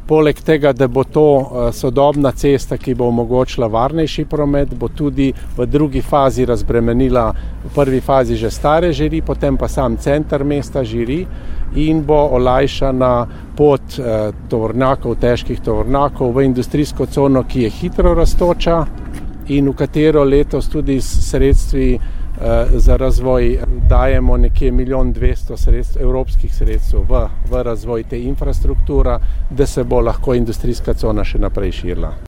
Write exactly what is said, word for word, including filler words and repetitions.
Poleg tega, da bo to sodobna cesta, ki bo omogočila varnejši promet, bo tudi v drugi fazi razbremenila v prvi fazi že stare Žiri, potem pa sam center mesta Žiri in bo olajšana pot tovornjakov, težkih tovornjakov v industrijsko cono, ki je hitro rastoča in v katero letos tudi s sredstvi za razvoj dajemo nekje milijon dvesto sredstv, evropskih sredstev v, v razvoj te infrastrukture, da se bo lahko industrijska cona še naprej širila.